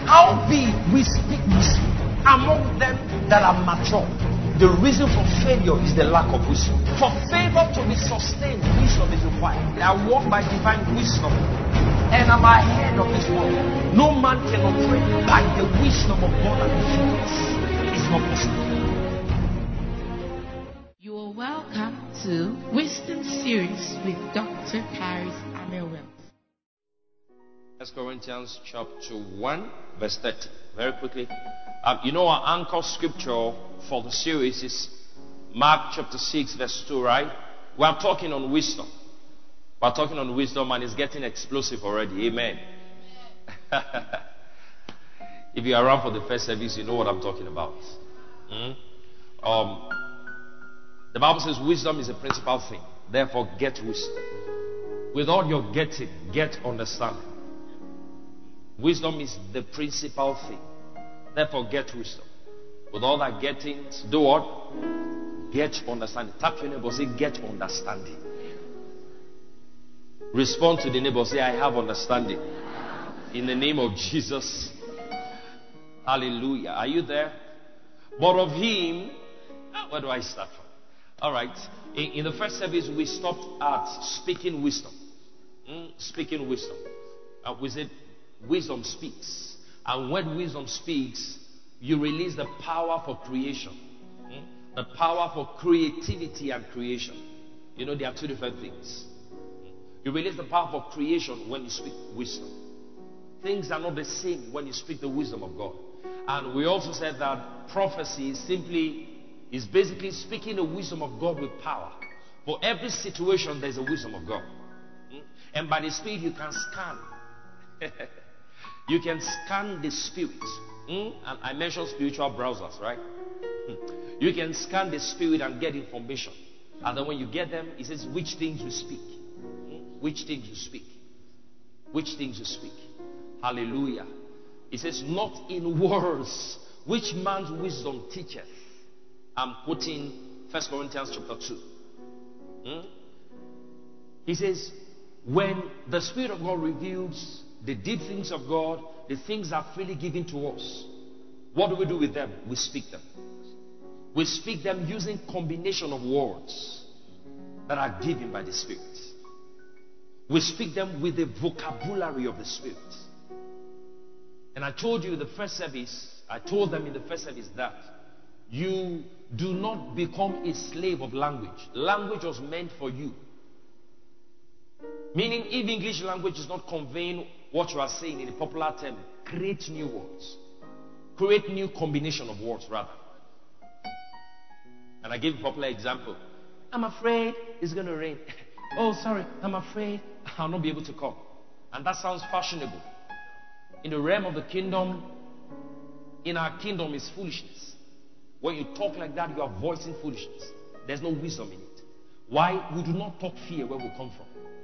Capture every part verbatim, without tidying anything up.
Howbeit we speak wisdom among them that are mature. The reason for failure is the lack of wisdom. For favor to be sustained, wisdom is required. I walk by divine wisdom, and I'm ahead of this world. No man can operate by the wisdom of God and be faithless. It's not possible. You are welcome to Wisdom Series with Doctor Paris Amerwell. First Corinthians chapter one, verse thirty. Very quickly. Um, you know, our anchor scripture for the series is Mark chapter six, verse two, right? We are talking on wisdom. We are talking on wisdom, and it's getting explosive already. Amen. If you are around for the first service, you know what I'm talking about. Hmm? Um, the Bible says wisdom is a principal thing. Therefore, get wisdom. With all your getting, get understanding. Wisdom is the principal thing. Therefore, get wisdom. With all that getting, do what? Get understanding. Tap your neighbor, say, get understanding. Respond to the neighbor, say, I have understanding. In the name of Jesus. Hallelujah. Are you there? But of him, where do I start from? All right. In, in the first service, we stopped at speaking wisdom. Mm, speaking wisdom. Uh, we said, wisdom speaks. And when wisdom speaks, you release the power for creation. Hmm? The power for creativity and creation. You know, there are two different things. You release the power for creation when you speak wisdom. Things are not the same when you speak the wisdom of God. And we also said that prophecy is simply, is basically speaking the wisdom of God with power. For every situation, there's a wisdom of God. Hmm? And by the Spirit, you can scan. You can scan the spirit. Mm? And I mentioned spiritual browsers, right? Mm. You can scan the spirit and get information. And then when you get them, it says which things you speak. Mm? Which things you speak. Which things you speak. Hallelujah. It says, not in words, which man's wisdom teacheth. I'm quoting First Corinthians chapter two. Mm? He says, when the Spirit of God reveals the deep things of God, the things are freely given to us, what do we do with them? We speak them. We speak them using combination of words that are given by the Spirit. We speak them with the vocabulary of the Spirit. And I told you in the first service, I told them in the first service that you do not become a slave of language. Language was meant for you. Meaning, if English language is not conveying what you are saying in a popular term, create new words. Create new combination of words, rather. And I give a popular example. I'm afraid it's going to rain. Oh, sorry, I'm afraid I'll not be able to come. And that sounds fashionable. In the realm of the kingdom, in our kingdom is foolishness. When you talk like that, you are voicing foolishness. There's no wisdom in it. Why? We do not talk fear where we come from.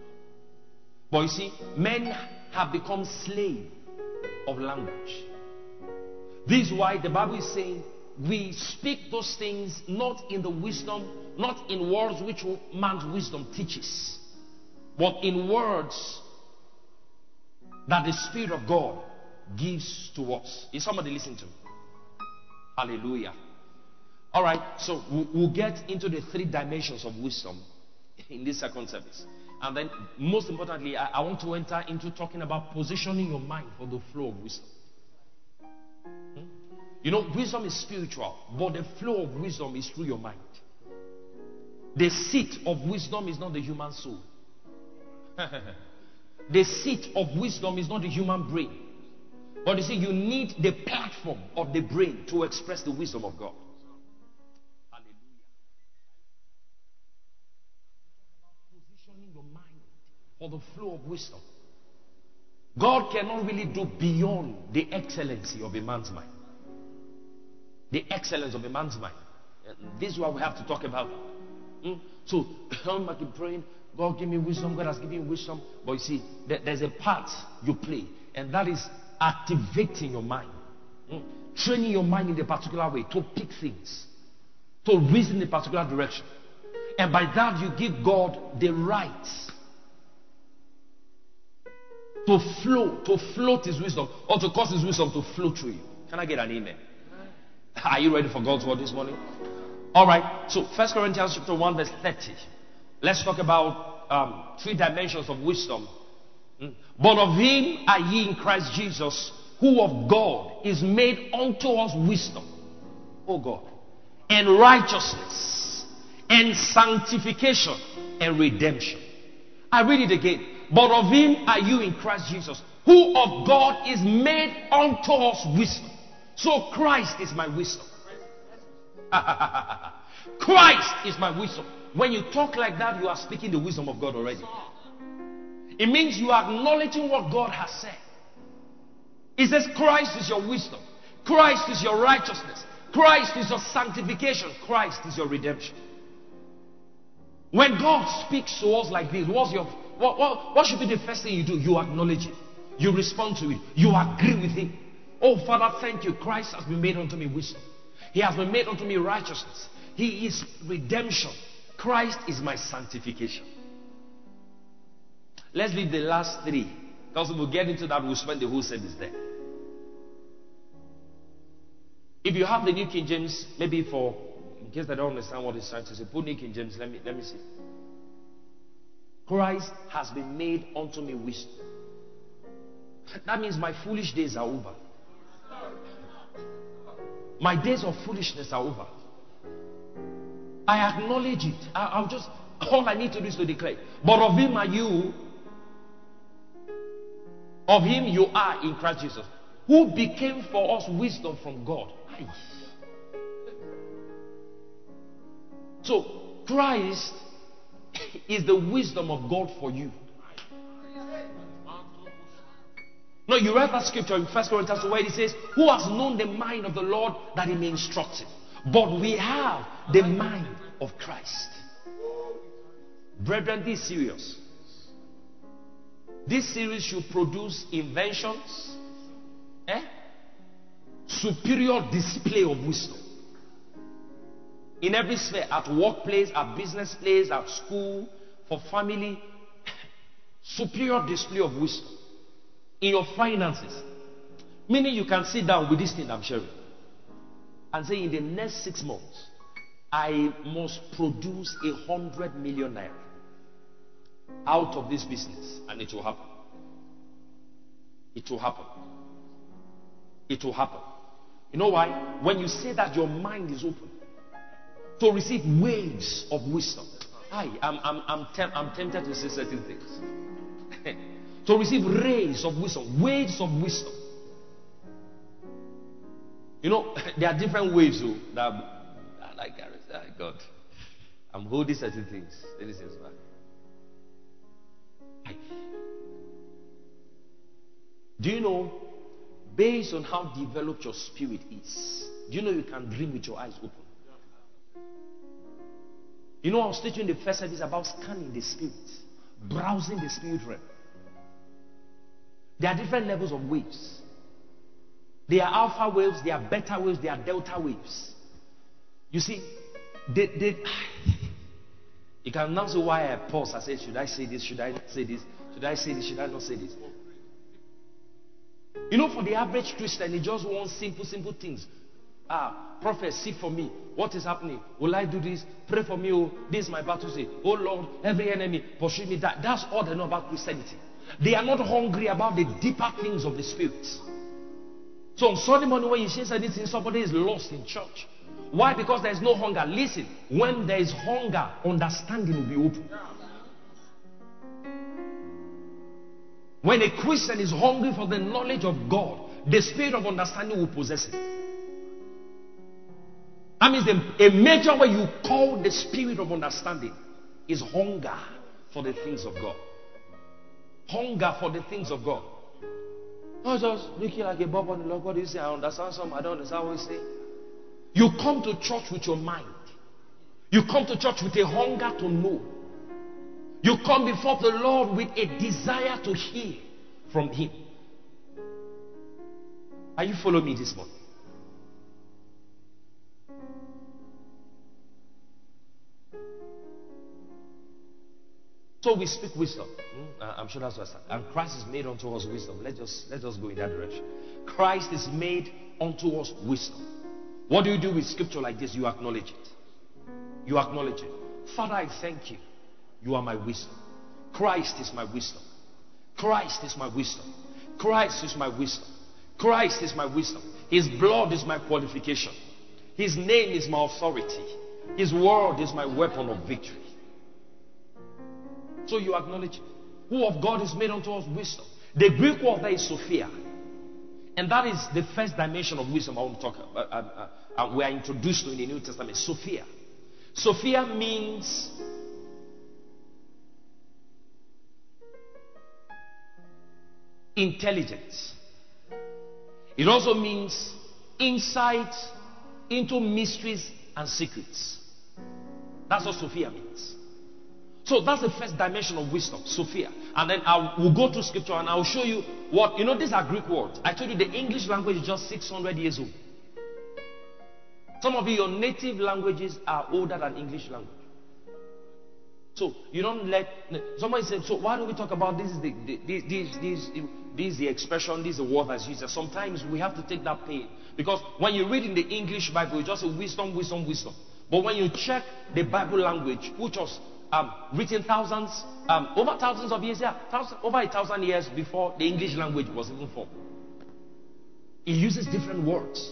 But you see, men have become slaves of language. This is why the Bible is saying we speak those things not in the wisdom, not in words which man's wisdom teaches, but in words that the Spirit of God gives to us. Is somebody listening to me? Hallelujah. All right, so we'll get into the three dimensions of wisdom in this second service. And then, most importantly, I, I want to enter into talking about positioning your mind for the flow of wisdom. Hmm? You know, wisdom is spiritual, but the flow of wisdom is through your mind. The seat of wisdom is not the human soul. The seat of wisdom is not the human brain. But you see, you need the platform of the brain to express the wisdom of God. For the flow of wisdom. God cannot really do beyond the excellency of a man's mind. The excellence of a man's mind. And this is what we have to talk about. Mm? So, I'm like praying, God give me wisdom, God has given me wisdom. But you see, there's a part you play, and that is activating your mind. Mm? Training your mind in a particular way to pick things, to reason in a particular direction. And by that, you give God the right To flow, to float his wisdom, or to cause his wisdom to flow through you. Can I get an amen? Are you ready for God's word this morning? All right. So First Corinthians chapter one verse thirty. Let's talk about um, three dimensions of wisdom. Mm. But of him are ye in Christ Jesus, who of God is made unto us wisdom, oh God, and righteousness, and sanctification, and redemption. I read it again. But of him are you in Christ Jesus, who of God is made unto us wisdom. So Christ is my wisdom. Christ is my wisdom. When you talk like that, you are speaking the wisdom of God already. It means you are acknowledging what God has said. It says Christ is your wisdom. Christ is your righteousness. Christ is your sanctification. Christ is your redemption. When God speaks to us like this, what's your, what, what, what should be the first thing you do? You acknowledge it. You respond to it. You agree with him. Oh, Father, thank you. Christ has been made unto me wisdom. He has been made unto me righteousness. He is redemption. Christ is my sanctification. Let's leave the last three, because we'll get into that. We'll spend the whole service there. If you have the New King James, maybe for, in case they don't understand what he's trying to say, put New King James. Let me, let me see. Christ has been made unto me wisdom. That means my foolish days are over. My days of foolishness are over. I acknowledge it. I, I'll just, all I need to do is to declare. But of him are you, of him you are in Christ Jesus, who became for us wisdom from God. Aye. So, Christ is the wisdom of God for you. No, you read that scripture in First Corinthians where it says, who has known the mind of the Lord that he may instruct him? But we have the mind of Christ. Brethren, this is serious. This series should produce inventions, eh? Superior display of wisdom. In every sphere, at workplace, at business place, at school, for family, superior display of wisdom. In your finances, meaning you can sit down with this thing I'm sharing and say, in the next six months, I must produce a hundred million naira out of this business, and it will happen. It will happen. It will happen. You know why? When you say that, your mind is open to receive waves of wisdom. Hi, I'm, I'm, I'm, tem- I'm tempted to say certain things. To receive rays of wisdom, waves of wisdom. You know, there are different waves oh, that I like. Oh God, I'm holding certain things. Ladies and gentlemen. Do you know, based on how developed your spirit is, do you know you can dream with your eyes open? You know, I was teaching the first service about scanning the spirit, browsing the spirit realm. There are different levels of waves. There are alpha waves, there are beta waves, there are delta waves. You see, they, they, you can now see why I pause. I say, should I say this? Should I not say this? Should I say this? Should I not say this? You know, for the average Christian, he just wants simple, simple things. Ah, prophet, see for me. What is happening? Will I do this? Pray for me. Oh, this is my battle. Say, oh Lord, every enemy pursue me. That, that's all they know about Christianity. They are not hungry about the deeper things of the spirit. So on Sunday morning when you say anything, somebody is lost in church. Why? Because there is no hunger. Listen, when there is hunger, understanding will be open. When a Christian is hungry for the knowledge of God, the spirit of understanding will possess him. That means the, a major way you call the spirit of understanding is hunger for the things of God. Hunger for the things of God. Not just looking like a bob on the Lord. What do you say? I understand some. I don't understand what you say. You come to church with your mind. You come to church with a hunger to know. You come before the Lord with a desire to hear from him. Are you following me this morning? So we speak wisdom. Hmm? Uh, I'm sure that's what I said. And Christ is made unto us wisdom. Let's just let's just go in that direction. Christ is made unto us wisdom. What do you do with scripture like this? You acknowledge it. You acknowledge it. Father, I thank you. You are my wisdom. Christ is my wisdom. Christ is my wisdom. Christ is my wisdom. Christ is my wisdom. His blood is my qualification. His name is my authority. His word is my weapon of victory. So you acknowledge it. Who of God is made unto us wisdom? The Greek word there is Sophia. And that is the first dimension of wisdom I want to talk about. Uh, uh, uh, we are introduced to in the New Testament. Sophia. Sophia means intelligence. It also means insight into mysteries and secrets. That's what Sophia means. So that's the first dimension of wisdom, Sophia. And then I will go through scripture and I will show you what, you know, these are Greek words. I told you the English language is just six hundred years old. Some of you, your native languages are older than English language. So you don't let somebody say, so why do we talk about this? Is the, the this this this this is the expression, this is the word that's used. Sometimes we have to take that pain because when you read in the English Bible, it's just a wisdom, wisdom, wisdom. But when you check the Bible language, which was um, written thousands, um, over thousands of years, yeah, thousand, over a thousand years before the English language was even formed, it uses different words.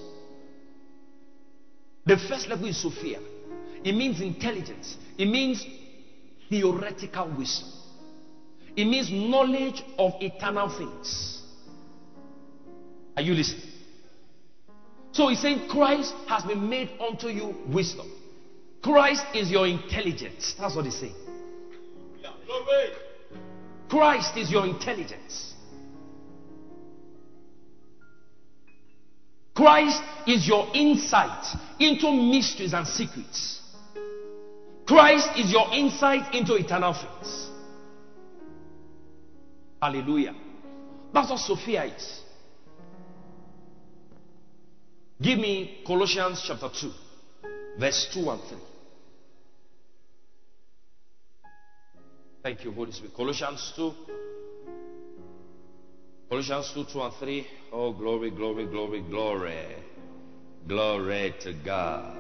The first level is Sophia. It means intelligence. It means theoretical wisdom. It means knowledge of eternal things. Are you listening? So he's saying Christ has been made unto you wisdom. Christ is your intelligence. That's what he's saying. Christ is your intelligence. Christ is your insight into mysteries and secrets. Christ is your insight into eternal things. Hallelujah. That's what Sophia is. Give me Colossians chapter two, verse two and three. Thank you, Holy Spirit. Colossians two. Colossians two, two and three. Oh, glory, glory, glory, glory. Glory to God.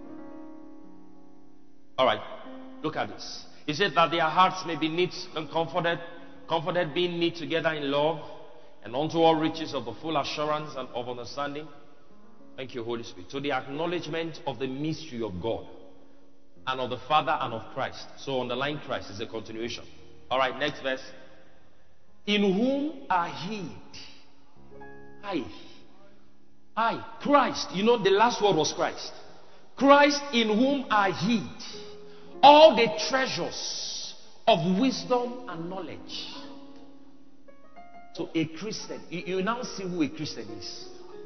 All right. Look at this. He said that their hearts may be knit and comforted, comforted being knit together in love, and unto all riches of the full assurance and of understanding. Thank you, Holy Spirit. To the acknowledgement of the mystery of God and of the Father and of Christ. So underline Christ is a continuation. All right, next verse. In whom are hid. I. I. Christ. You know the last word was Christ. Christ in whom are hid all the treasures of wisdom and knowledge. So a Christian, you, you now see who a Christian is.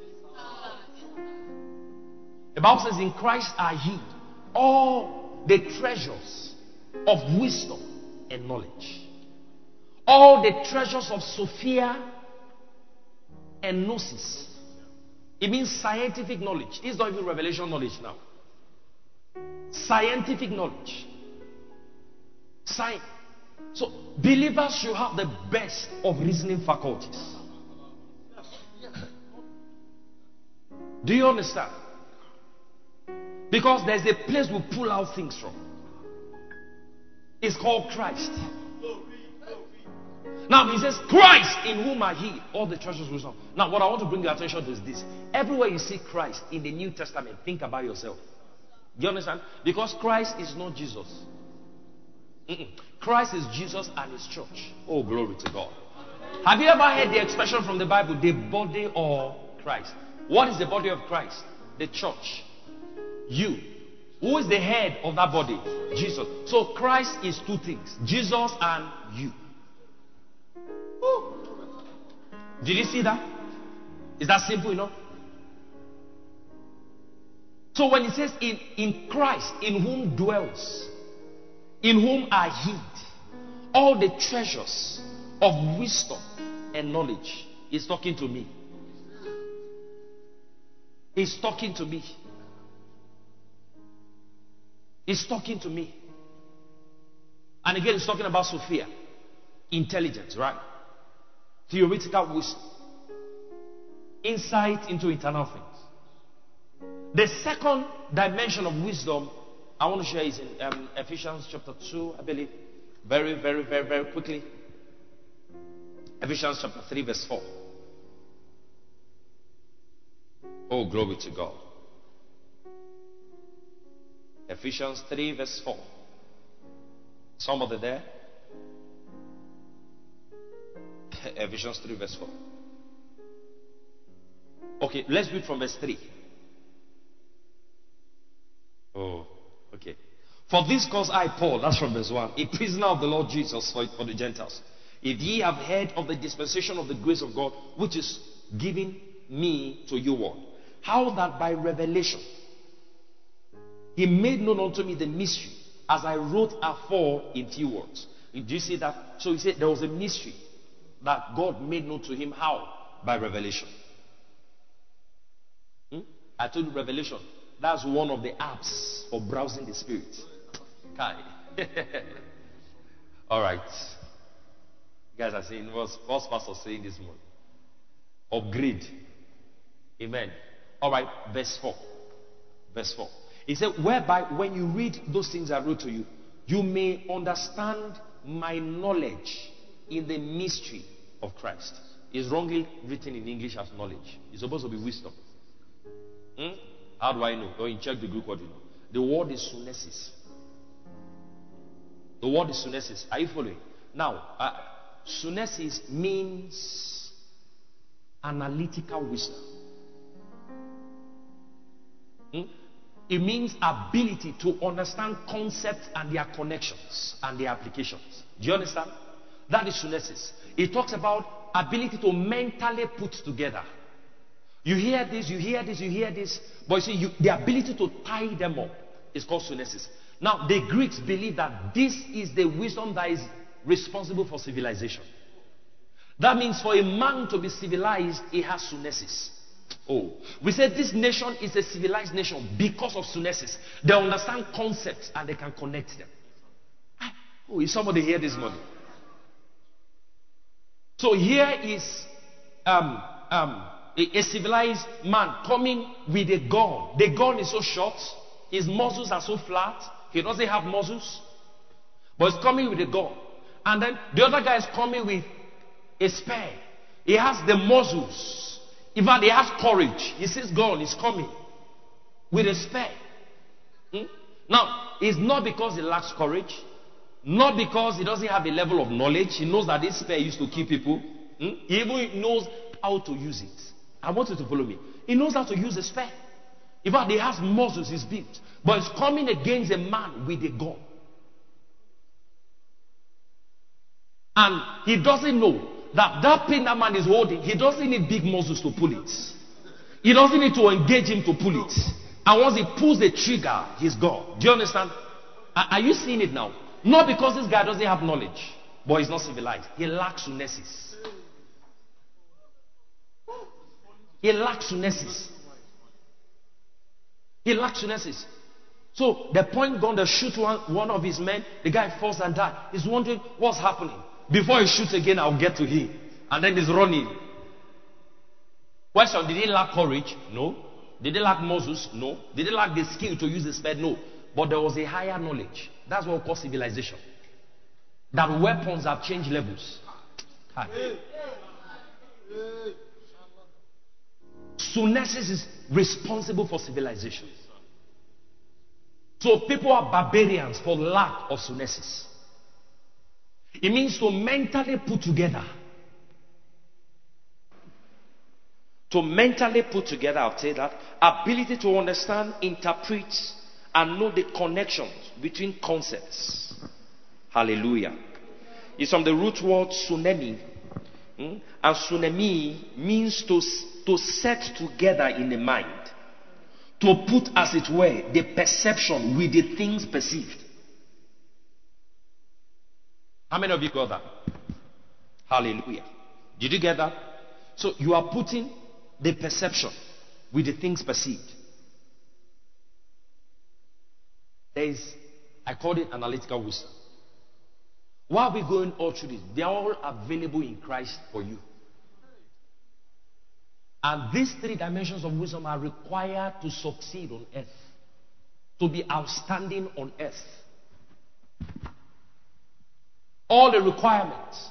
The Bible says in Christ are hid all the treasures of wisdom and knowledge. All the treasures of Sophia and Gnosis. It means scientific knowledge. This is not even revelation knowledge now. Scientific knowledge. Science. So believers should have the best of reasoning faculties. Do you understand? Because there's a place we pull out things from. It's called Christ. Now he says, Christ in whom are hid all the treasures of wisdom. Now what I want to bring your attention to is this. Everywhere you see Christ in the New Testament, think about yourself. Do you understand? Because Christ is not Jesus. Mm-mm. Christ is Jesus and his church. Oh, glory to God. Have you ever heard the expression from the Bible, the body of Christ? What is the body of Christ? The church. You. Who is the head of that body? Jesus. So Christ is two things. Jesus and you. Woo. Did you see that? Is that simple enough? So when it says in, in Christ, in whom dwells, in whom are hid all the treasures of wisdom and knowledge, he's talking to me. He's talking to me. He's talking to me. And again, it's talking about Sophia. Intelligence, right? Theoretical wisdom. Insight into eternal things. The second dimension of wisdom I want to share is in um, Ephesians chapter two, I believe. Very, very, very, very quickly. Ephesians chapter three, verse four. Oh, glory to God. Ephesians three, verse four. Somebody there? Ephesians three, verse four. Okay, let's read from verse three. Oh, okay. For this cause I, Paul, that's from verse one, a prisoner of the Lord Jesus for, for the Gentiles. If ye have heard of the dispensation of the grace of God, which is given me to you all, how that by revelation he made known unto me the mystery, as I wrote afore in few words. Do you see that? So he said there was a mystery that God made known to him. How? By revelation. Hmm? I told you revelation. That's one of the apps for browsing the spirit. Kai. All right. You guys are saying, what's, what's Pastor saying this morning? Upgrade. Amen. All right. Verse four. Verse four. He said, whereby when you read those things I wrote to you, you may understand my knowledge in the mystery of Christ. It's wrongly written in English as knowledge. It's supposed to be wisdom. Hmm? How do I know? Or in check the Greek word, you know. The word is sunesis. The word is sunesis. Are you following? Now, uh, sunesis means analytical wisdom. Hmm? It means ability to understand concepts and their connections and their applications. Do you understand? That is sunesis. It talks about ability to mentally put together. You hear this, you hear this, you hear this, but you see, you, the ability to tie them up is called sunesis. Now, the Greeks believe that this is the wisdom that is responsible for civilization. That means for a man to be civilized, he has sunesis. Oh, we said this nation is a civilized nation because of sunesis. They understand concepts and they can connect them. Oh, is somebody here this morning? So here is um, um, a, a civilized man coming with a gun. The gun is so short, his muscles are so flat, he doesn't have muscles, but he's coming with a gun. And then the other guy is coming with a spear. He has the muscles. In fact, he has courage. He sees gun, he's coming with a spear. Hmm? Now, it's not because he lacks courage, not because he doesn't have a level of knowledge. He knows that this spear used to kill people. Hmm? He even knows how to use it. I want you to follow me. He knows how to use a spear. In fact, he has muscles, he's built. But he's coming against a man with a gun. And he doesn't know that that pin that man is holding, he doesn't need big muscles to pull it. He doesn't need to engage him to pull it. And once he pulls the trigger, he's gone. Do you understand? Are you seeing it now? Not because this guy doesn't have knowledge, but he's not civilized. He lacks sunesis. He lacks sunesis. He lacks sunesis. So the point gun, they shoot one, one of his men, the guy falls and dies. He's wondering what's happening. Before he shoots again, I'll get to him. And then he's running. Question, did he lack courage? No. Did he lack muscles? No. Did he lack the skill to use the spear? No. But there was a higher knowledge. That's what we call civilization. That weapons have changed levels. Hi. Sunesis is responsible for civilization. So people are barbarians for lack of sunesis. It means to mentally put together. To mentally put together, I'll say that. Ability to understand, interpret, and know the connections between concepts. Hallelujah. It's from the root word tsunami. Hmm? And tsunami means to, to set together in the mind. To put, as it were, the perception with the things perceived. How many of you got that? Hallelujah. Did you get that? So you are putting the perception with the things perceived. There is, I call it analytical wisdom. Why are we going all through this? They are all available in Christ for you. And these three dimensions of wisdom are required to succeed on earth, to be outstanding on earth. All the requirements.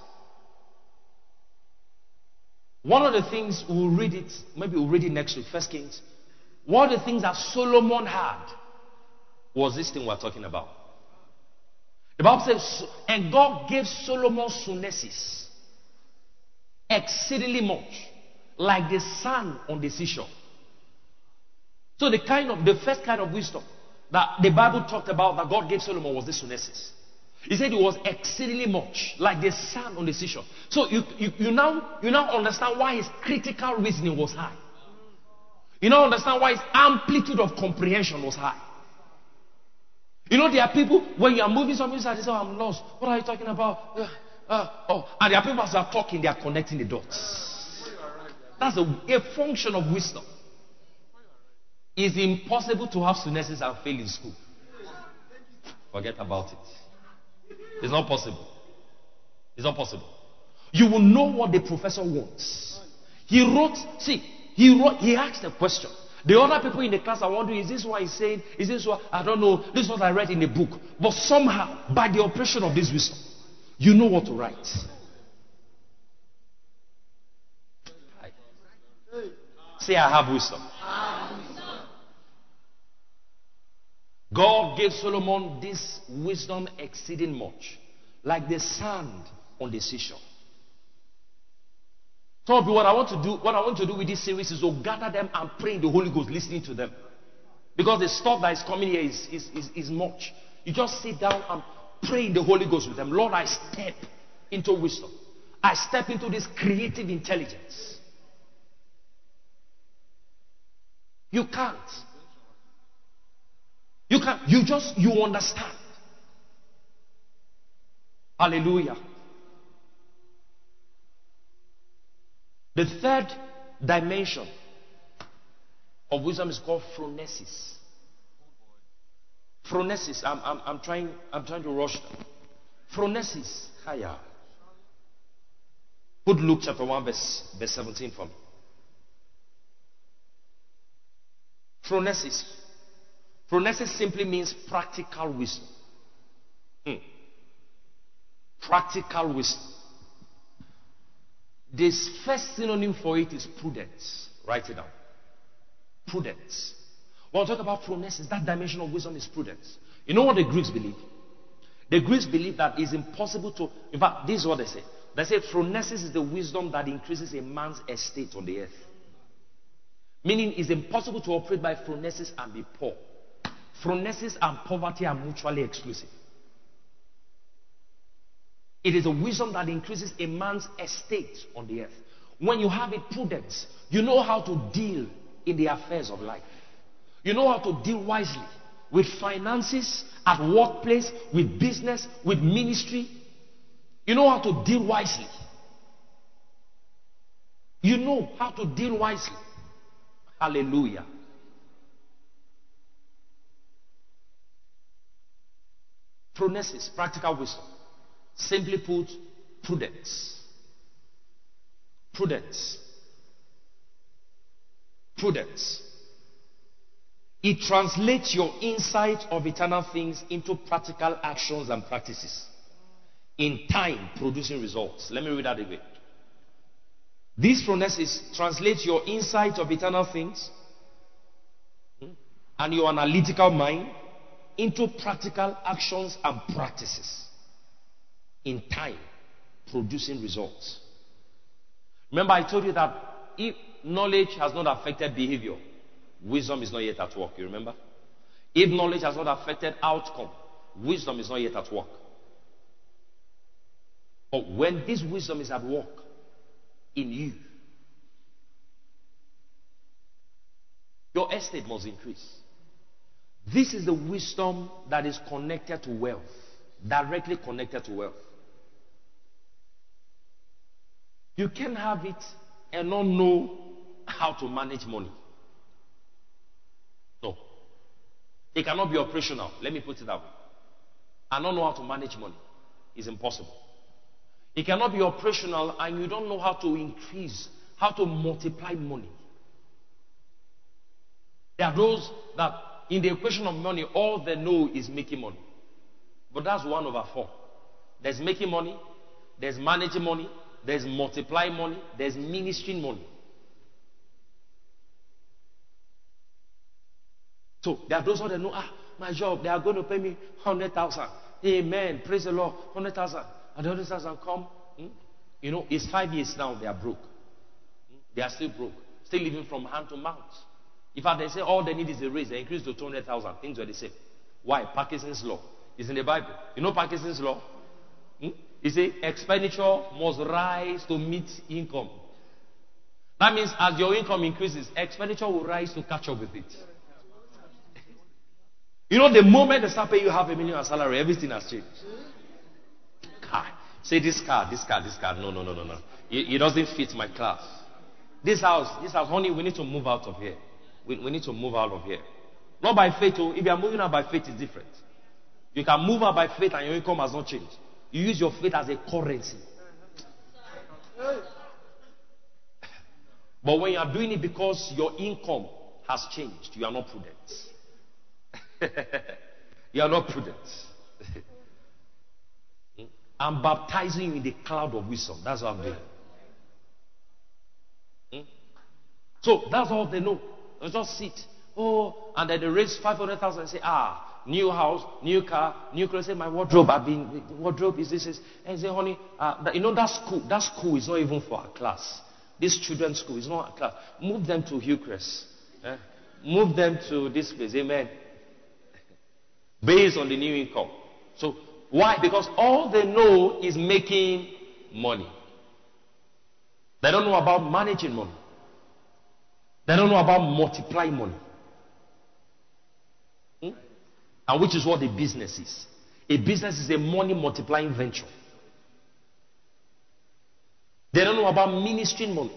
One of the things, we'll read it, maybe we'll read it next week, First Kings. One of the things that Solomon had was this thing we're talking about. The Bible says, and God gave Solomon sunesis exceedingly much, like the sand on the seashore. So the kind of, the first kind of wisdom that the Bible talked about that God gave Solomon was this sunesis. He said it was exceedingly much, like the sand on the seashore. So you, you, you now you now understand why his critical reasoning was high. You now understand why his amplitude of comprehension was high. You know, there are people, when you are moving something, they say, oh, I'm lost. What are you talking about? Uh, uh, oh. And there are people, as you are talking, they are connecting the dots. That's a, a function of wisdom. It's impossible to have sunesis and fail in school. Forget about it. It's not possible. It's not possible. You will know what the professor wants. He wrote, see, he wrote, he asked a question. The other people in the class are wondering, is this what he's saying? Is this what, I don't know, this is what I read in the book. But somehow, by the operation of this wisdom, you know what to write. Say, I have wisdom. God gave Solomon this wisdom exceeding much, like the sand on the seashore. Some of you, what I want to do, what I want to do with this series is to gather them and pray in the Holy Ghost, listening to them. Because the stuff that is coming here is, is, is, is much. You just sit down and pray in the Holy Ghost with them. Lord, I step into wisdom. I step into this creative intelligence. You can't. You can't. You just, you understand. Hallelujah. The third dimension of wisdom is called phronesis. Phronesis. I'm, I'm, I'm trying. I'm trying to rush them. Phronesis. Haya. Put Luke chapter one, verse, verse seventeen for me. Phronesis. Phronesis simply means practical wisdom. Hmm. Practical wisdom. This first synonym for it is prudence. Write it down. Prudence. When we talk about phronesis, that dimension of wisdom is prudence. You know what the Greeks believe? The Greeks believe that it's impossible to, in fact, this is what they say. They say phronesis is the wisdom that increases a man's estate on the earth. Meaning it's impossible to operate by phronesis and be poor. Phronesis and poverty are mutually exclusive. It is a wisdom that increases a man's estate on the earth. When you have a prudence, you know how to deal in the affairs of life. You know how to deal wisely with finances, at workplace, with business, with ministry. You know how to deal wisely. You know how to deal wisely. Hallelujah. Phronesis, practical wisdom. Simply put, prudence. Prudence. Prudence. It translates your insight of eternal things into practical actions and practices. In time, producing results. Let me read that again. This phronesis translates your insight of eternal things and your analytical mind into practical actions and practices. In time, producing results. Remember, I told you that if knowledge has not affected behavior, wisdom is not yet at work. You remember? If knowledge has not affected outcome, wisdom is not yet at work. But when this wisdom is at work in you, your estate must increase. This is the wisdom that is connected to wealth, directly connected to wealth. You can have it and not know how to manage money. No. It cannot be operational. Let me put it that way. I don't know how to manage money. It's impossible. It cannot be operational and you don't know how to increase, how to multiply money. There are those that in the equation of money, all they know is making money. But that's one over four. There's making money, there's managing money, there's multiplying money, there's ministering money. So there are those who know, ah, my job, they are going to pay me one hundred thousand. Amen. Praise the Lord. one hundred thousand. And the one hundred thousand come. Hmm? You know, it's five years now they are broke. Hmm? They are still broke. Still living from hand to mouth. In fact, they say all they need is a raise. They increase to two hundred thousand. Things were the same. Why? Parkinson's law. It's in the Bible. You know Parkinson's law? Hmm? It says expenditure must rise to meet income. That means as your income increases, expenditure will rise to catch up with it. You know, the moment they start paying you half a million salary, everything has changed. Car. Say this car, this car, this car. No, no, no, no, no. It, it doesn't fit my class. This house, this house, honey, we need to move out of here. We, we need to move out of here. Not by faith. Oh, if you are moving out by faith, it's different. You can move out by faith and your income has not changed. You use your faith as a currency. But when you are doing it because your income has changed, you are not prudent. You are not prudent. I'm baptizing you in the cloud of wisdom. That's what I'm doing. Hmm? So that's all they know. They just sit. Oh, and then they raise five hundred thousand and say, ah, new house, new car, new clothes. Say, my wardrobe, I've been, wardrobe is this. Is, and say, honey, uh, that, you know, that school, that school is not even for our class. This children's school is not a class. Move them to Hillcrest. Eh? Move them to this place. Amen. Based on the new income. So, why? Because all they know is making money. They don't know about managing money. They don't know about multiplying money. Hmm? And which is what a business is. A business is a money multiplying venture. They don't know about ministering money.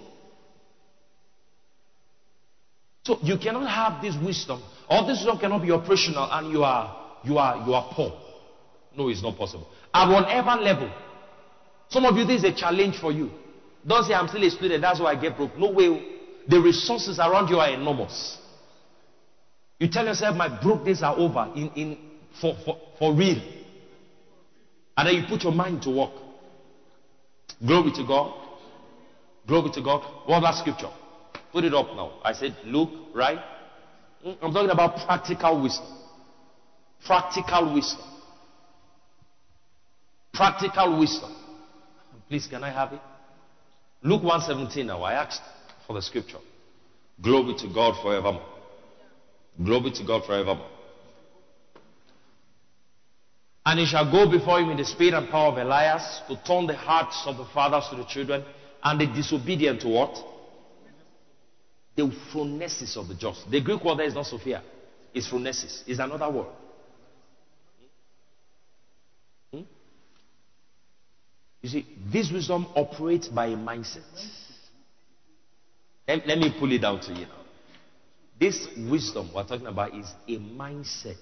So you cannot have this wisdom, or this wisdom cannot be operational, and you are you are you are poor. No, it's not possible. At whatever level. Some of you, this is a challenge for you. Don't say I'm still a student, that's why I get broke. No way. The resources around you are enormous. You tell yourself, my broke days are over in, in for, for, for real. And then you put your mind to work. Glory to God. Glory to God. What that scripture? Put it up now. I said Luke, right? I'm talking about practical wisdom. Practical wisdom. Practical wisdom. Please, can I have it? Luke one seventeen now. I asked for the scripture. Glory to God forevermore. Glory to God forevermore. And he shall go before him in the spirit and power of Elias to turn the hearts of the fathers to the children and the disobedient to what? The phronesis of the just. The Greek word there is not Sophia. It's phronesis. It's another word. Hmm? You see, this wisdom operates by a mindset. Let, let me pull it down to you now. This wisdom we're talking about is a mindset.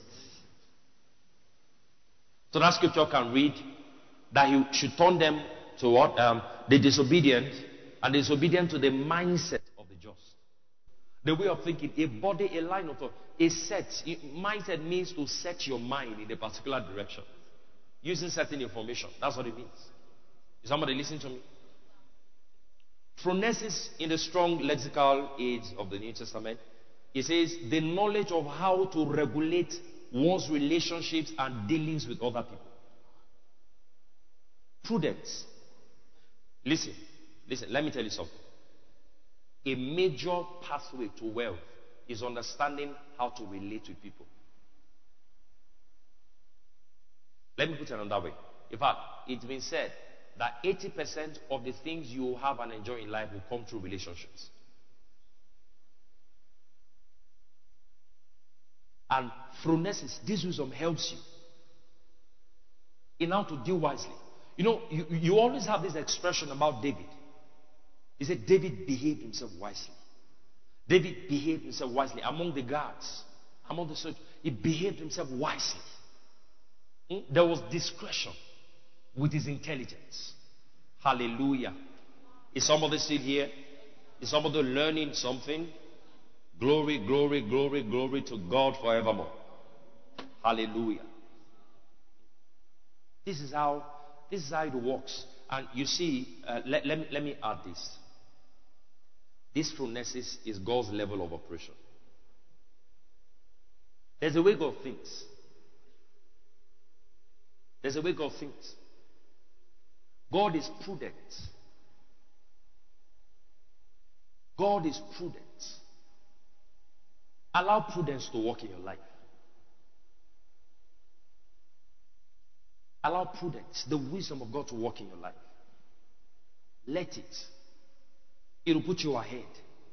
So that scripture can read that he should turn them to what? Um, the disobedient, and the disobedient to the mindset of the just. The way of thinking, a body, a line of thought, a set. Mindset means to set your mind in a particular direction. Using certain information. That's what it means. Is somebody listening to me? Phronesis in the strong lexical age of the New Testament, it says the knowledge of how to regulate one's relationships and dealings with other people. Prudence. Listen, listen, let me tell you something. A major pathway to wealth is understanding how to relate with people. Let me put it another way. In fact, it's been said that eighty percent of the things you have and enjoy in life will come through relationships. And phronesis, this wisdom helps you in how to deal wisely. You know, you, you always have this expression about David. He said David behaved himself wisely. David behaved himself wisely among the guards, among the soldiers. He behaved himself wisely. Hmm? There was discretion. with his intelligence. Hallelujah. Is somebody still here? Is somebody learning something? Glory, glory, glory, glory to God forevermore. Hallelujah. This is how this is how it works. And you see, uh, let, let, me, let me add this. This phronesis is God's level of operation. There's a way God thinks. There's a way God thinks. God is prudent. God is prudent. Allow prudence to work in your life. Allow prudence, the wisdom of God to work in your life. Let it. It will put you ahead.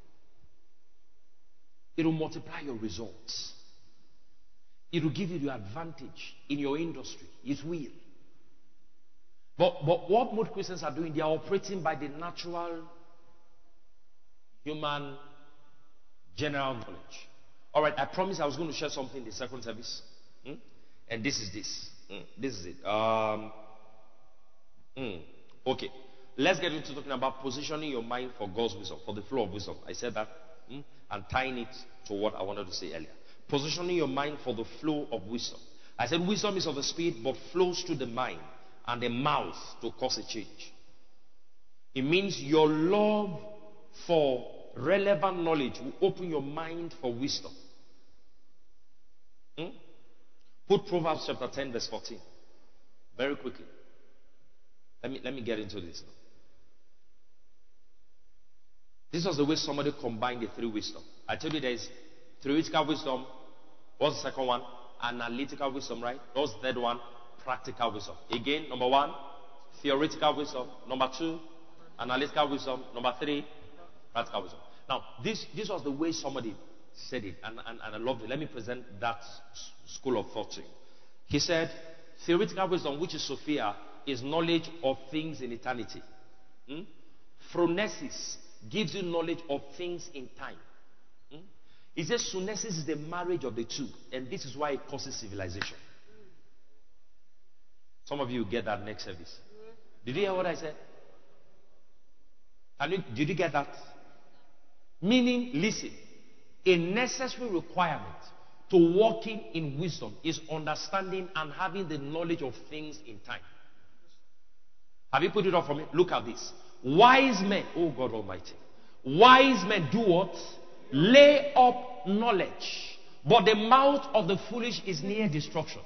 It will multiply your results. It will give you the advantage in your industry. It will. But, but what most Christians are doing, they are operating by the natural human general knowledge. All right, I promised I was going to share something in the second service. Hmm? And this is this. Hmm. This is it. Um, hmm. Okay. Let's get into talking about positioning your mind for God's wisdom, for the flow of wisdom. I said that. Hmm? And tying it to what I wanted to say earlier. Positioning your mind for the flow of wisdom. I said wisdom is of the spirit, but flows through the mind and the mouth to cause a change. It means your love for relevant knowledge will open your mind for wisdom. Hmm? Put Proverbs chapter ten verse fourteen. Very quickly. Let me, let me get into this now. This was the way somebody combined the three wisdom. I told you there is theoretical wisdom. What's the second one? Analytical wisdom, right? What's the third one? Practical wisdom. Again, number one, theoretical wisdom. Number two, analytical wisdom. Number three, practical wisdom. Now, this, this was the way somebody said it, and, and, and I loved it. Let me present that s- school of thought to you. He said, theoretical wisdom, which is Sophia, is knowledge of things in eternity. Hmm? Phronesis gives you knowledge of things in time. Hmm? He says sunesis is the marriage of the two, and this is why it causes civilization. Some of you get that next service. Did you hear what I said? Can you, did you get that? Meaning, listen, a necessary requirement to walking in wisdom is understanding and having the knowledge of things in time. Have you put it up for me? Look at this. Wise men, oh God Almighty, wise men do what? Lay up knowledge, but the mouth of the foolish is near destruction.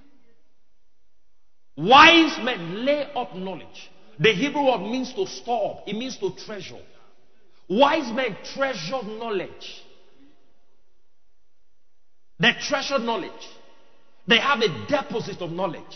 Wise men lay up knowledge. The Hebrew word means to store up. It means to treasure. Wise men treasure knowledge. They treasure knowledge. They have a deposit of knowledge.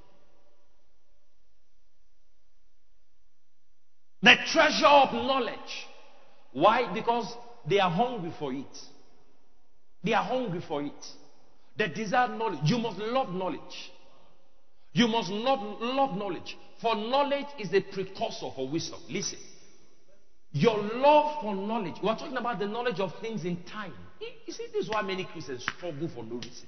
They treasure up knowledge. Why? Because they are hungry for it. They are hungry for it. They desire knowledge. You must love knowledge. You must not love knowledge. For knowledge is the precursor for wisdom. Listen. Your love for knowledge. We're talking about the knowledge of things in time. You see, this is why many Christians struggle for no reason.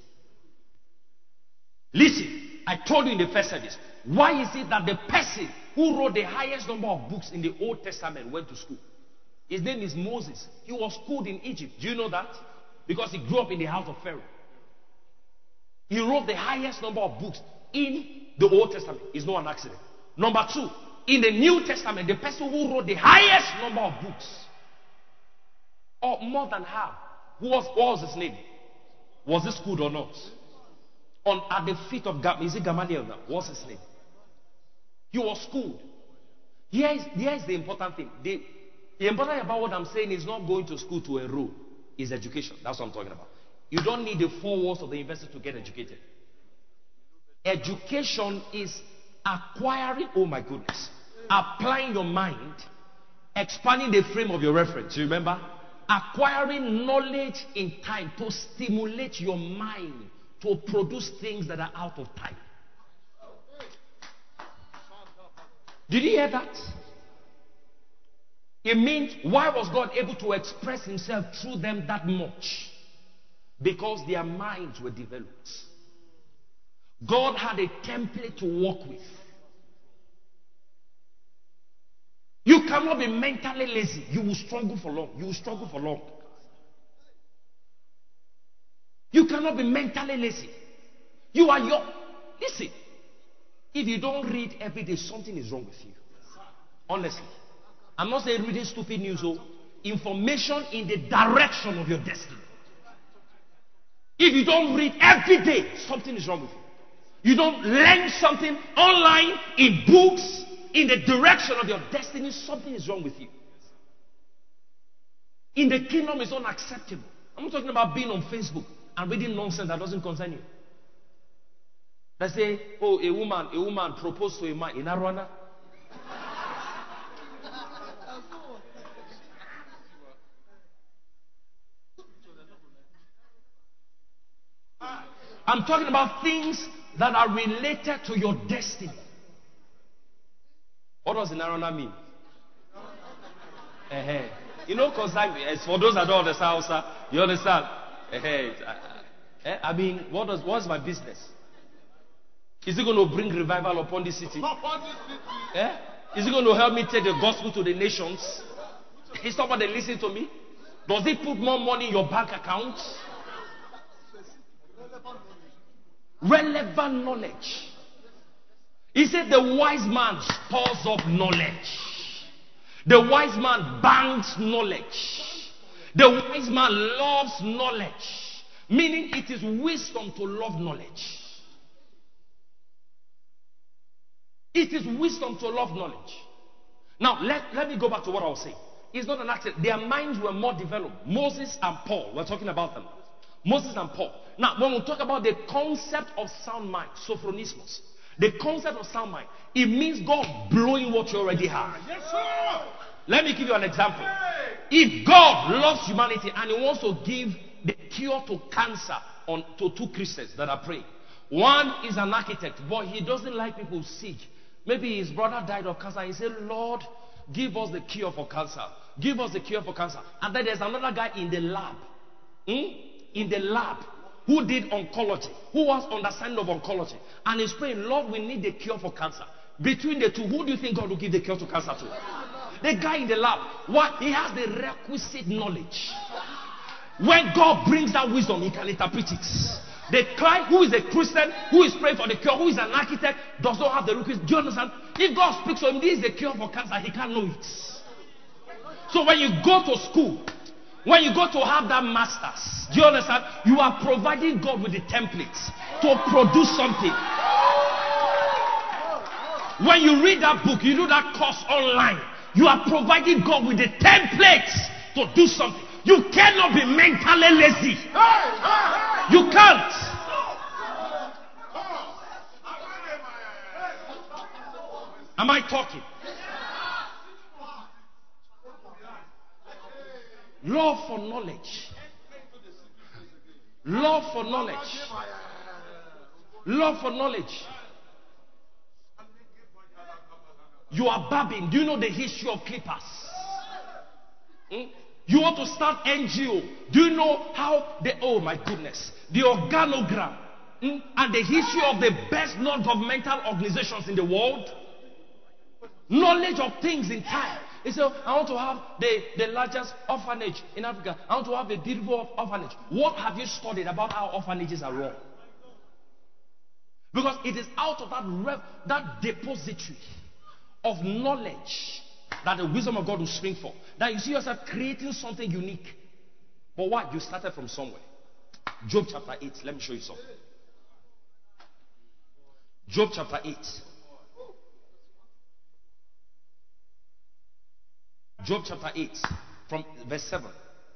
Listen, I told you in the first service. Why is it that the person who wrote the highest number of books in the Old Testament went to school? His name is Moses. He was schooled in Egypt. Do you know that? Because he grew up in the house of Pharaoh. He wrote the highest number of books in the Old Testament. It's not an accident. Number two, in the New Testament, the person who wrote the highest number of books, or more than half, who was, what was his name? Was he schooled or not? On at the feet of Gamaliel. Is it Gamaliel now? What's his name? He was schooled. Here is, here is the important thing. The, the important thing about what I'm saying is not going to school to enroll. It's education. That's what I'm talking about. You don't need the four walls of the university to get educated. Education is acquiring, oh my goodness, applying your mind, expanding the frame of your reference. You remember? Acquiring knowledge in time to stimulate your mind to produce things that are out of time. Did you hear that? It means, why was God able to express himself through them that much? Because their minds were developed. God had a template to work with. You cannot be mentally lazy. You will struggle for long. You will struggle for long. You cannot be mentally lazy. You are young. Listen. If you don't read every day, something is wrong with you. Honestly. I'm not saying reading stupid news. Oh, information in the direction of your destiny. If you don't read every day, something is wrong with you. You don't learn something online, in books, in the direction of your destiny, something is wrong with you. In the kingdom, it's unacceptable. I'm not talking about being on Facebook and reading nonsense that doesn't concern you. They say, oh, a woman, a woman proposed to a man in Rwanda. I'm talking about things that are related to your destiny. What does Inarona mean? Uh-huh. You know, because for those that don't understand Hausa, you understand? Uh-huh. I mean, what does what's my business? Is it going to bring revival upon this city? Eh? Is it going to help me take the gospel to the nations? Is somebody listening to me? Does it put more money in your bank account? Relevant knowledge. He said the wise man stores up knowledge. The wise man banks knowledge. The wise man loves knowledge. Meaning it is wisdom to love knowledge. It is wisdom to love knowledge. Now, let, let me go back to what I was saying. It's not an accident. Their minds were more developed. Moses and Paul, we're talking about them. Moses and Paul. Now, when we talk about the concept of sound mind, sophronismus, the concept of sound mind, it means God blowing what you already have. Yes, sir. Let me give you an example. If God loves humanity and He wants to give the cure to cancer on, to two Christians that are praying. One is an architect, but he doesn't like people sick. Maybe his brother died of cancer. He said, Lord, give us the cure for cancer. Give us the cure for cancer. And then there's another guy in the lab. Hmm? In the lab. Who did oncology. Who has understanding of oncology. And he's praying, Lord, we need the cure for cancer. Between the two, who do you think God will give the cure to cancer to? The guy in the lab. Why? He has the requisite knowledge. When God brings that wisdom, he can interpret it. The guy who is a Christian, who is praying for the cure, who is an architect, does not have the requisite. Do you understand? If God speaks to him, this is the cure for cancer, he can't know it. So when you go to school, when you go to have that master's, do you understand? You are providing God with the templates to produce something. When you read that book, you do that course online, you are providing God with the templates to do something. You cannot be mentally lazy. You can't. Am I talking? Love for knowledge. Love for knowledge. Love for knowledge. You are babbing. Do you know the history of Clippers? Hmm? You want to start N G O. Do you know how the, oh my goodness, the organogram hmm, and the history of the best non-governmental organizations in the world? Knowledge of things in time. He said, I want to have the, the largest orphanage in Africa. I want to have a beautiful orphanage. What have you studied about how orphanages are run? Because it is out of that, rev, that depository of knowledge that the wisdom of God will spring forth. That you see yourself creating something unique. But why? You started from somewhere. Job chapter eight. Let me show you something. Job chapter eight. Job chapter eight. From verse seven.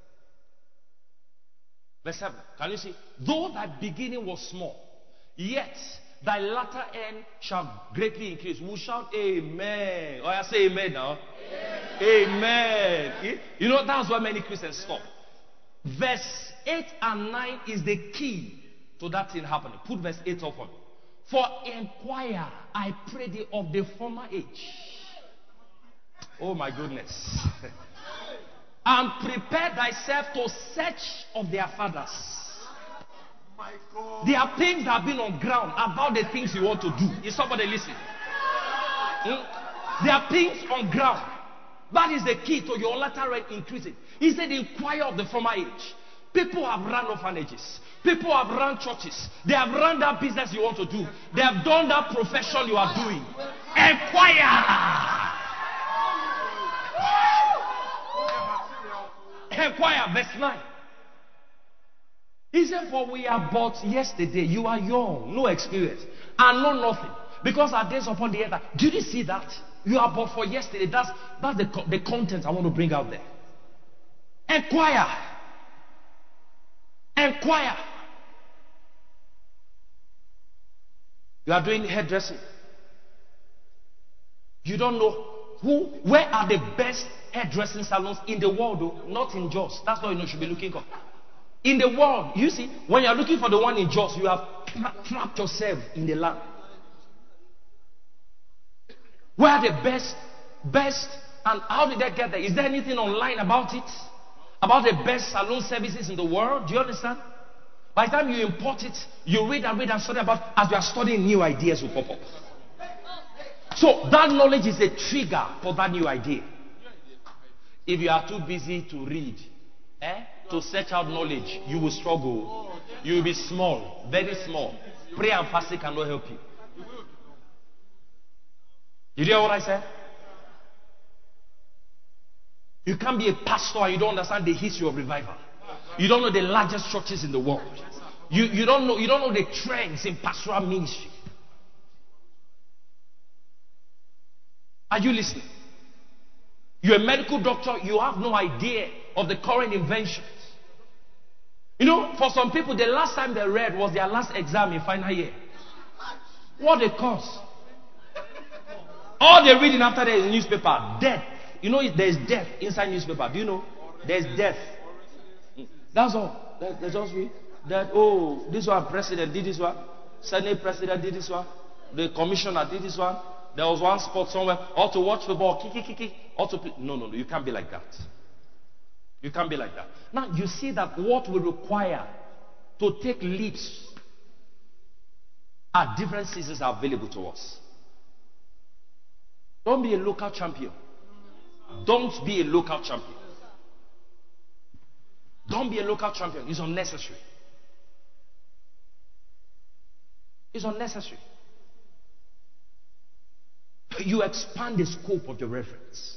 Verse seven. Can you see? Though thy beginning was small, yet thy latter end shall greatly increase. We shout amen. Oh, I say amen now. Amen. Amen. You know, that's why many Christians stop. Verse eight and nine is the key to that thing happening. Put verse eight up on. For inquire, I pray thee, of the former age. Oh my goodness. And prepare thyself to search of their fathers. My God. There are things that have been on ground about the things you want to do. Is somebody listening? Hmm? There are things on ground. That is the key to your latter end increasing. He said, inquire of the former age. People have run orphanages. People have run churches. They have run that business you want to do. They have done that profession you are doing. Inquire. Inquire, verse nine. He said, for we are but yesterday. You are young, no experience, and know nothing. Because our days upon the earth. Did you see that? You are but for yesterday. That's, that's the, the content I want to bring out there. Inquire. Inquire. You are doing hairdressing. You don't know who, where are the best hairdressing salons in the world, though? Not in Jos. That's what you know you should be looking for. In the world, you see, when you are looking for the one in Jos, you have tra- trapped yourself in the land. Where are the best, best, and how did they get there? Is there anything online about it? About the best salon services in the world? Do you understand? By the time you import it, you read and read and study about, as you are studying, new ideas will pop up. So that knowledge is a trigger for that new idea. If you are too busy to read, eh, to search out knowledge, you will struggle. You will be small, very small. Prayer and fasting cannot help you. You hear what I said? You can't be a pastor and you don't understand the history of revival. You don't know the largest churches in the world. You, you don't know you don't know the trends in pastoral ministry. Are you listening? You're a medical doctor, you have no idea of the current inventions. You know, for some people, the last time they read was their last exam in final year. What a course. All they're reading after that is newspaper. Death. You know, there's death inside newspaper. Do you know? There's death. That's all. They, they just read that, oh, this one president did this one. Senate president did this one. The commissioner did this one. There was one spot somewhere. Or to watch football. Kiki, kiki. Or to play. No, no, no. You can't be like that. You can't be like that. Now, you see that what we require to take leaps at different seasons are available to us. Don't be a local champion. Don't be a local champion. Don't be a local champion. It's unnecessary. It's unnecessary. You expand the scope of your reference.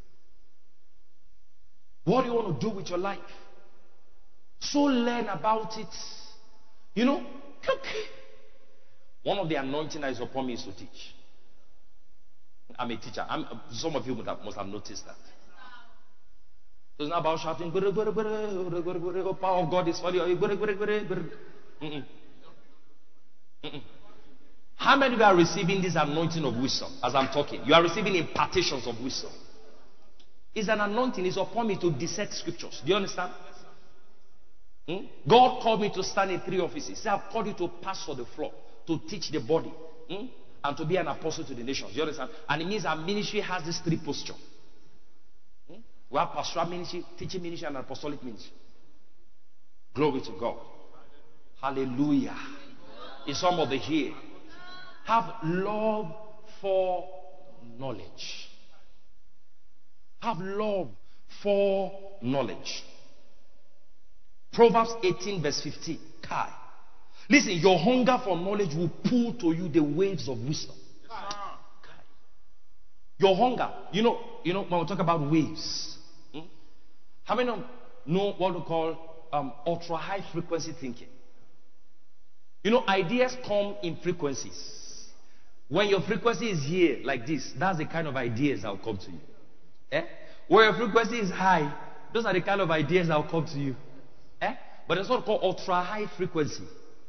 What do you want to do with your life? So learn about it. You know, one of the anointing that is upon me is to teach. I'm a teacher. I'm, some of you must have, must have noticed that. So it's not about shouting, oh, power of God is for you. Mm-mm. Mm-mm. How many of you are receiving this anointing of wisdom as I'm talking? You are receiving impartations of wisdom. It's an anointing. It's upon me to dissect scriptures. Do you understand? Hmm? God called me to stand in three offices. He said, I've called you to pastor the floor, to teach the body, hmm? and to be an apostle to the nations. Do you understand? And it means our ministry has this three posture. Hmm? We have pastoral ministry, teaching ministry, and apostolic ministry. Glory to God. Hallelujah. Is somebody here? Have love for knowledge. Have love for knowledge. Proverbs eighteen verse fifteen. Kai. Listen, your hunger for knowledge will pull to you the waves of wisdom. Kai. Your hunger. You know, you know when we talk about waves. Hmm? How many of you know what we call um, ultra high frequency thinking? You know, ideas come in frequencies. When your frequency is here, like this, that's the kind of ideas that will come to you. Eh? When your frequency is high, those are the kind of ideas that will come to you. Eh? But it's what called ultra high frequency.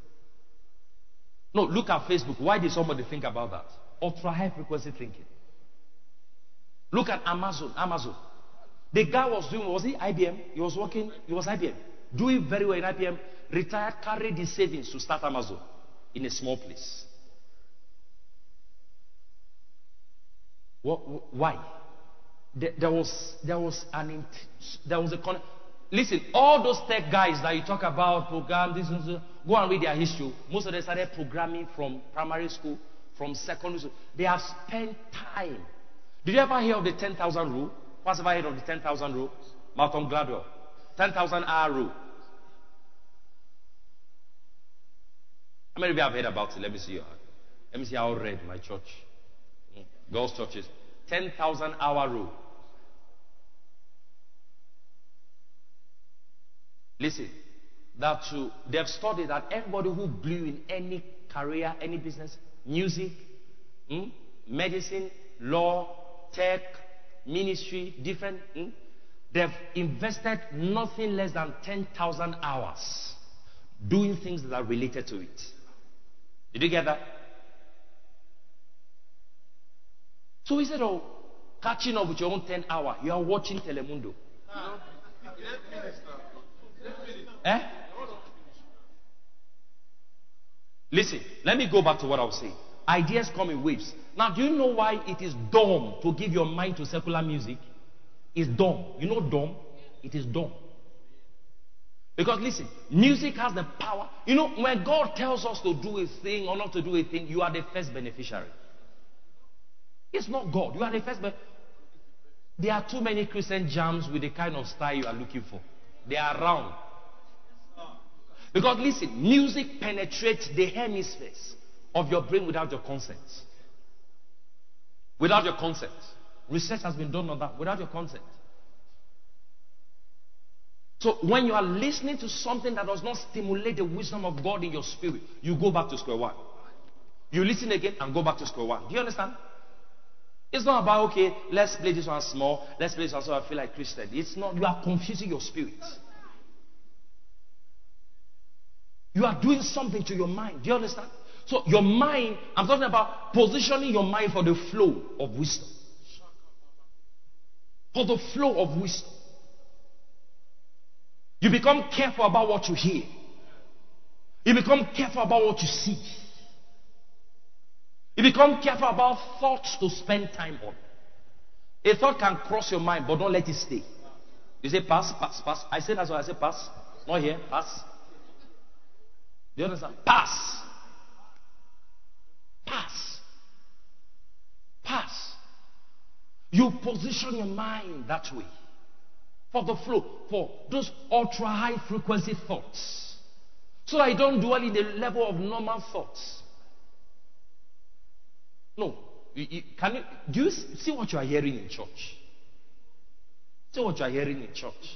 No, look at Facebook. Why did somebody think about that? Ultra high frequency thinking. Look at Amazon. Amazon. The guy was doing, was he I B M? He was working, he was I B M. Doing very well in I B M. Retired, carried his savings to start Amazon in a small place. What, why? There, there was there was an there was a con- listen. All those tech guys that you talk about program this, this, this go and read their history. Most of them started programming from primary school, from secondary school. They have spent time. Did you ever hear of the ten thousand rule? What's ever heard of the ten thousand rule? Malcolm Gladwell. ten thousand hour rule. How many of you have heard about it? Let me see your hand. Let me see how read my church. Mm. Girls' churches. ten thousand hour rule. Listen, that too, they've studied that everybody who blew in any career, any business, music, mm, medicine, law, tech, ministry, different, mm, they've invested nothing less than ten thousand hours doing things that are related to it. Did you get that? So instead of catching up with your own ten hours, you are watching Telemundo. Eh? Listen, let me go back to what I was saying. Ideas come in waves. Now, do you know why it is dumb to give your mind to secular music? It's dumb. You know dumb? It is dumb. Because listen, music has the power. You know, when God tells us to do a thing or not to do a thing, you are the first beneficiary. It's not God. You are the first beneficiary. There are too many Christian jams with the kind of style you are looking for. They are around. Because listen, music penetrates the hemispheres of your brain without your consent. Without your consent. Research has been done on that. Without your consent. So when you are listening to something that does not stimulate the wisdom of God in your spirit, you go back to square one. You listen again and go back to square one. Do you understand? It's not about, okay, let's play this one small, let's play this one so I feel like Christian. It's not, you are confusing your spirit. You are doing something to your mind. Do you understand? So your mind, I'm talking about positioning your mind for the flow of wisdom. For the flow of wisdom. You become careful about what you hear. You become careful about what you see. You become careful about thoughts to spend time on. A thought can cross your mind, but don't let it stay. You say pass, pass, pass. I say that's why I say pass. Not here, pass. Do you understand? Pass. Pass. Pass. You position your mind that way. For the flow. For those ultra high frequency thoughts. So that you don't dwell in the level of normal thoughts. No. You, you, can you, do you see what you are hearing in church? See what you are hearing in church?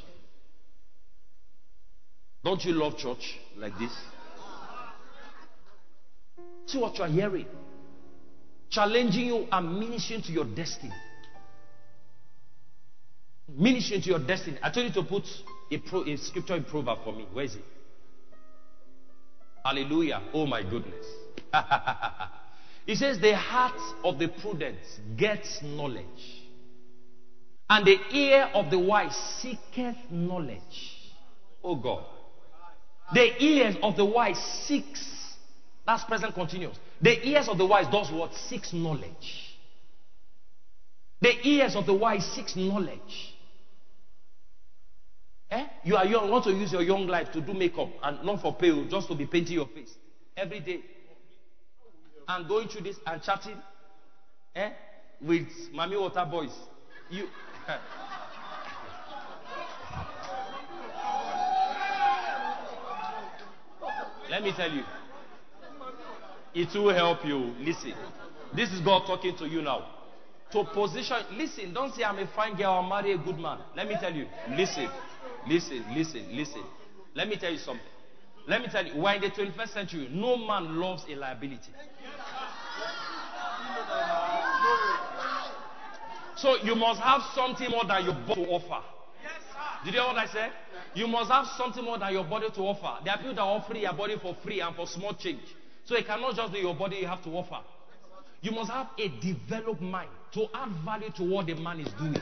Don't you love church like this? See what you are hearing. Challenging you and ministering to your destiny. Ministering to your destiny. I told you to put a, pro, a scripture in Proverbs for me. Where is it? Hallelujah. Oh my goodness. It says the heart of the prudent gets knowledge, and the ear of the wise seeketh knowledge. Oh God. The ears of the wise seeks. That's present continuous. The ears of the wise does what? Seeks knowledge. The ears of the wise seeks knowledge. Eh? You are young, want to use your young life to do makeup and not for pay, just to be painting your face every day. And going through this and chatting eh, with Mami Water Boys. You let me tell you, it will help you. Listen, this is God talking to you now. To position, listen, don't say I'm a fine girl, I'll marry a good man. Let me tell you, listen, listen, listen, listen. Let me tell you something. Let me tell you, we're in the twenty-first century. No man loves a liability. So you must have something more than your body to offer. Did you hear what I said? You must have something more than your body to offer. There are people that offer your body for free and for small change. So it cannot just be your body you have to offer. You must have a developed mind to add value to what the man is doing.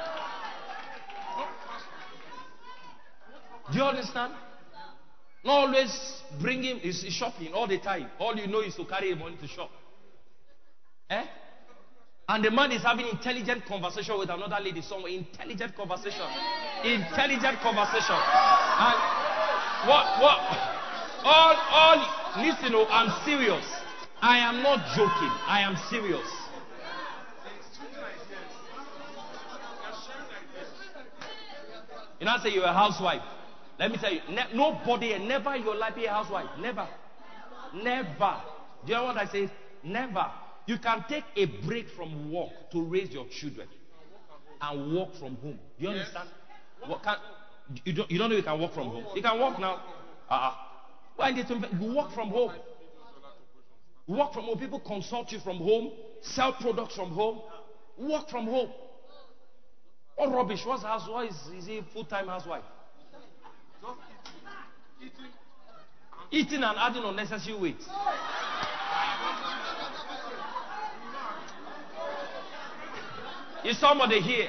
Do you understand? Not always bring him, is shopping all the time. All you know is to carry him money to shop. Eh? And the man is having intelligent conversation with another lady somewhere. Intelligent conversation. Intelligent conversation. And what, what, all, all, listen, oh, I'm serious. I am not joking. I am serious. You know, say you're a housewife. Let me tell you, ne- nobody, never in your life be a housewife. Never. Never. Do you know what I say? Never. You can take a break from work to raise your children and work from home. Do you understand? What can, you, don't, you don't know you can work from home? You can work now. Uh-uh. Why did you work from home? Work from home. People consult you from home, sell products from home, work from home. What rubbish? What's house? What is, is he a full-time housewife? Eating and adding unnecessary weight. Is somebody here?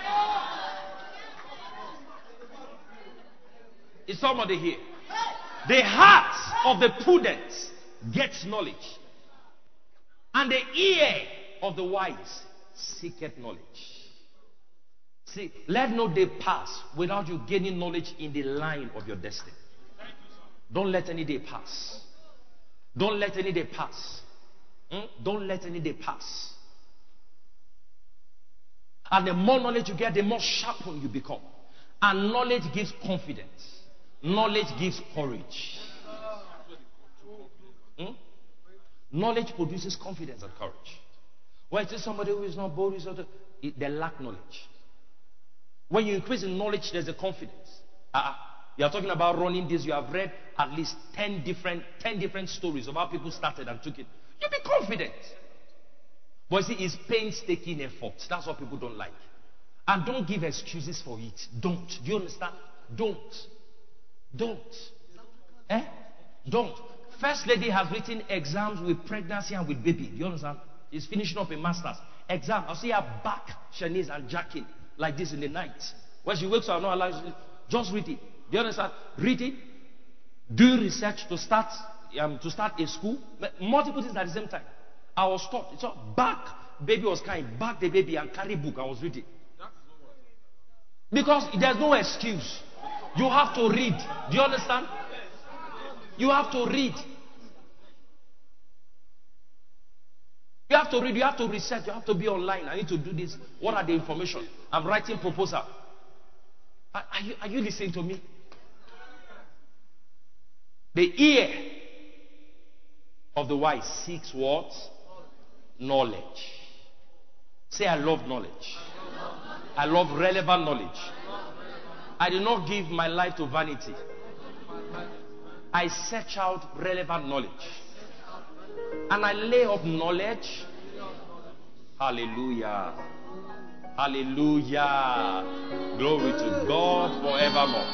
Is somebody here? The heart of the prudent gets knowledge, and the ear of the wise seeketh knowledge. See, let no day pass without you gaining knowledge in the line of your destiny. Don't let any day pass. Don't let any day pass. Hmm? Don't let any day pass. And the more knowledge you get, the more sharpened you become. And knowledge gives confidence. Knowledge gives courage. Hmm? Knowledge produces confidence and courage. When it is somebody who is not bold, is not, they lack knowledge. When you increase in knowledge, there's a confidence. Uh-uh. You are talking about running this. You have read at least ten different, ten different stories of how people started and took it. You'll be confident. But see, it's painstaking effort. That's what people don't like. And don't give excuses for it. Don't. Do you understand? Don't. Don't. Eh? Don't. First lady has written exams with pregnancy and with baby. Do you understand? She's finishing up a master's. Exam. I'll see her back, Shanice, and jacking like this in the night. When she wakes up, I'm not allowed to just read it. Do you understand? Read it. Do research to start um, to start a school. Multiple things at the same time. I was taught. It's all back. Baby was crying. Back the baby and carry book. I was reading. Because there's no excuse. You have to read. Do you understand? You have to read. You have to read. You have to research. You have to be online. I need to do this. What are the information? I'm writing proposal. Are, are, you, are you listening to me? The ear of the wise seeks what? Knowledge. Say, I love knowledge. I love relevant knowledge. I do not give my life to vanity. I search out relevant knowledge. And I lay up knowledge. Hallelujah. Hallelujah. Glory to God forevermore.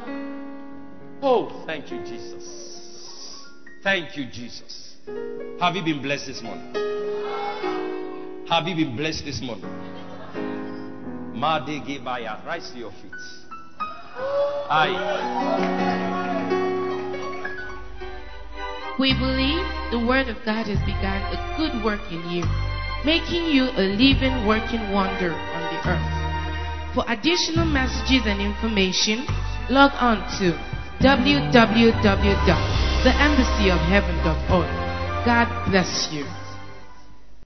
Oh, thank you, Jesus. Thank you, Jesus. Have you been blessed this morning? Have you been blessed this morning? Madegebaya, rise to your feet. Aye. We believe the Word of God has begun a good work in you, making you a living, working wonder on the earth. For additional messages and information, log on to w w w dot the embassy of heaven dot org. God bless you.